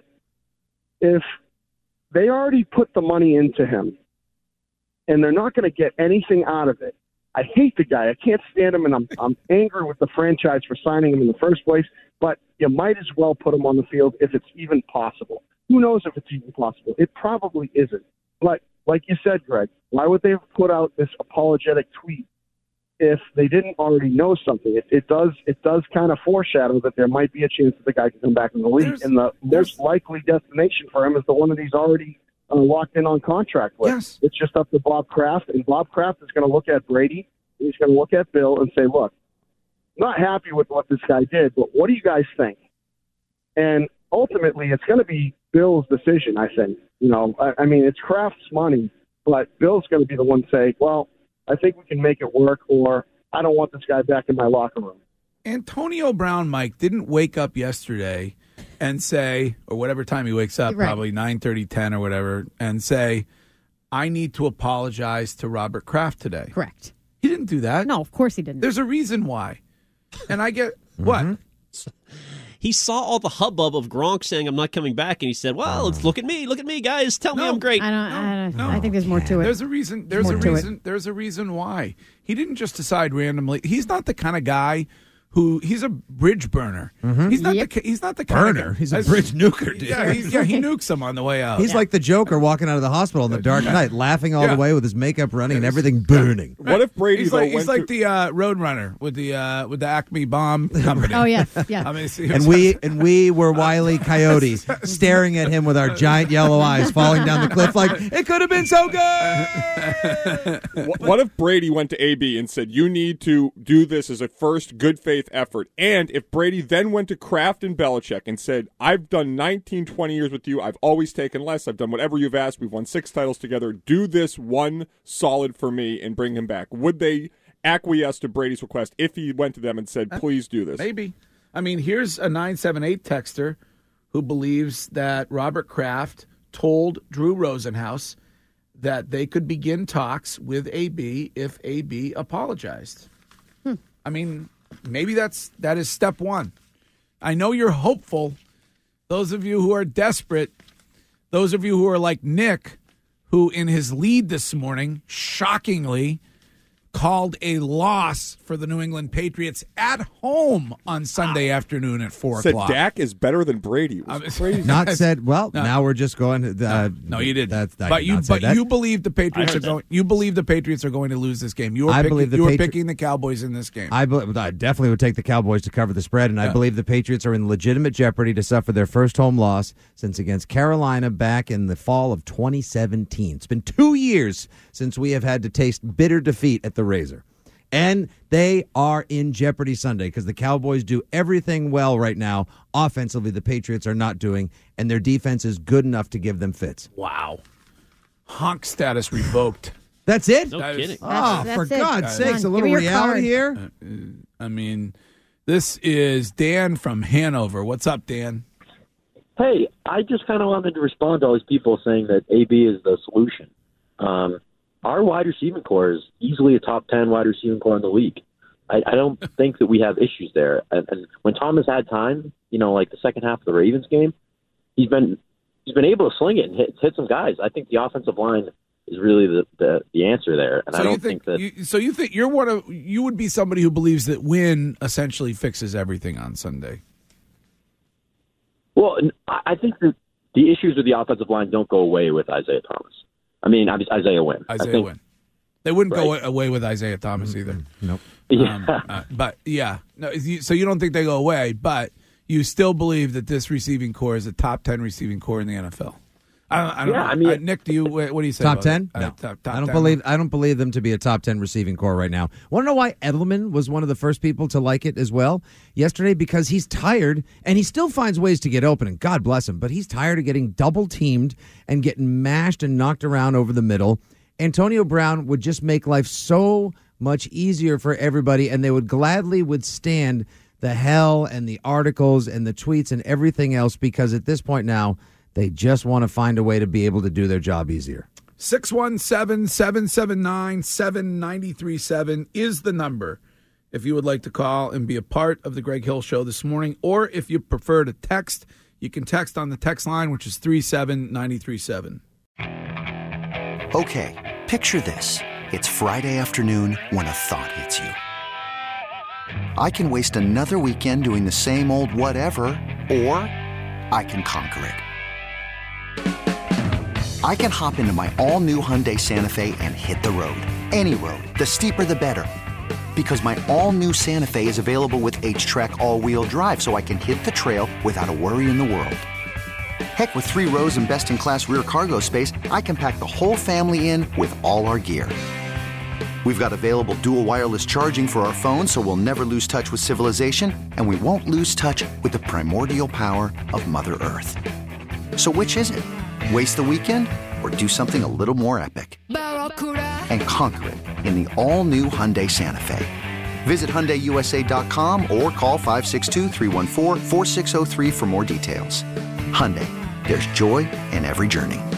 If they already put the money into him and they're not going to get anything out of it, I hate the guy. I can't stand him, and I'm I'm angry with the franchise for signing him in the first place, but you might as well put him on the field if it's even possible. Who knows if it's even possible? It probably isn't. But like you said, Greg, why would they have put out this apologetic tweet if they didn't already know something? It, it does it does kind of foreshadow that there might be a chance that the guy can come back in the league. There's- and the most likely destination for him is the one that he's already uh, locked in on contract with. Yes. It's just up to Bob Kraft, and Bob Kraft is going to look at Brady, and he's going to look at Bill and say, look, not happy with what this guy did, but what do you guys think? And ultimately, it's going to be Bill's decision, I think. You know, I, I mean, it's Kraft's money, but Bill's going to be the one to say, well, I think we can make it work, or I don't want this guy back in my locker room. Antonio Brown, Mike, didn't wake up yesterday and say, or whatever time he wakes up, Right. probably nine thirty, ten or whatever, and say, I need to apologize to Robert Kraft today. Correct. He didn't do that. No, of course he didn't. There's a reason why. And I get, what? He saw all the hubbub of Gronk saying, I'm not coming back, and he said, well, let's look at me. Look at me, guys. Tell me I'm great. I don't. I, don't No. I think there's more to it. There's a reason. There's more a to it. reason. There's a reason why he didn't just decide randomly. He's not the kind of guy who he's a bridge burner. He's not Yep. the. He's not the kind Burner. of He's a bridge nuker, dude. Yeah, he's, yeah, he nukes them on the way out. He's like the Joker walking out of the hospital in the dark night, laughing all Yeah. the way with his makeup running and everything burning. What if Brady He's though like, he's went like to- the uh, Roadrunner with the uh, with the Acme bomb company. Oh yes, yeah. I mean, see, And we and we were Wile E. Coyote staring at him with our giant yellow eyes falling down the cliff like, it could have been so good. What what if Brady went to A B and said, you need to do this as a first good faith effort? And if Brady then went to Kraft and Belichick and said, I've done nineteen, twenty years with you. I've always taken less. I've done whatever you've asked. We've won six titles together. Do this one solid for me and bring him back. Would they acquiesce to Brady's request if he went to them and said, please do this? Maybe. I mean, here's a nine seven eight texter who believes that Robert Kraft told Drew Rosenhaus that they could begin talks with A B if A B apologized. Hmm. I mean, maybe that's that is step one. I know you're hopeful. Those of you who are desperate, those of you who are like Nick, who in his lead this morning, shockingly, called a loss for the New England Patriots at home on Sunday afternoon at four Said o'clock. Dak is better than Brady. It was crazy. Not said. Well, No. now we're just going. Uh, No, you didn't. That's, I but did you, not say but that. you believe the Patriots I are heard going. You believe the Patriots are going to lose this game. You were I picking, believe the you were Patri- picking the Cowboys in this game. I, believe, I definitely would take the Cowboys to cover the spread, and I Yeah. believe the Patriots are in legitimate jeopardy to suffer their first home loss since against Carolina back in the fall of twenty seventeen. It's been two years since we have had to taste bitter defeat at the Razor. And they are in jeopardy Sunday because the Cowboys do everything well right now. Offensively, the Patriots are not doing, and their defense is good enough to give them fits. Wow. Honk status revoked. That's it? No That is- kidding. Oh, That's- for that's it. God's Come sakes, on, a little give me your reality card. here. I mean, this is Dan from Hanover. What's up, Dan? Hey, I just kind of wanted to respond to all these people saying that A B is the solution. Um, our wide receiving core is easily a top ten wide receiving core in the league. I, I don't think that we have issues there. And, and when Tom has had time, you know, like the second half of the Ravens game, he's been he's been able to sling it and hit, hit some guys. I think the offensive line is really the, the, the answer there. And So I don't you think, think, that you, so you think you're one of you would be somebody who believes that win essentially fixes everything on Sunday. Well, I I think that the issues with the offensive line don't go away with Isaiah Thomas. I mean, Isaiah Wynn. Isaiah I think, Wynn. They wouldn't right. go away with Isaiah Thomas either. Mm-hmm. Nope. Yeah. Um, uh, but yeah, no. You, so you don't think they go away, but you still believe that this receiving core is a top ten receiving core in the N F L. I don't, I don't Yeah, know. I mean- uh, Nick, do you what do you say? Top about ten? it? No, Uh, top, top I don't ten? believe. I don't believe them to be a top ten receiving core right now. Want to know why Edelman was one of the first people to like it as well yesterday? Because he's tired and he still finds ways to get open. And God bless him, but he's tired of getting double teamed and getting mashed and knocked around over the middle. Antonio Brown would just make life so much easier for everybody, and they would gladly withstand the hell and the articles and the tweets and everything else because at this point now, they just want to find a way to be able to do their job easier. six one seven, seven seven nine, seven nine three seven is the number if you would like to call and be a part of the Greg Hill Show this morning, or if you prefer to text, you can text on the text line, which is three seven nine three seven. Okay, picture this. It's Friday afternoon when a thought hits you. I can waste another weekend doing the same old whatever, or I can conquer it. I can hop into my all-new Hyundai Santa Fe and hit the road. Any road. The steeper, the better. Because my all-new Santa Fe is available with H-Track all-wheel drive, so I can hit the trail without a worry in the world. Heck, with three rows and best-in-class rear cargo space, I can pack the whole family in with all our gear. We've got available dual wireless charging for our phones, so we'll never lose touch with civilization, and we won't lose touch with the primordial power of Mother Earth. So which is it? Waste the weekend or do something a little more epic? And conquer it in the all-new Hyundai Santa Fe. Visit Hyundai U S A dot com or call five six two, three one four, four six zero three for more details. Hyundai, there's joy in every journey.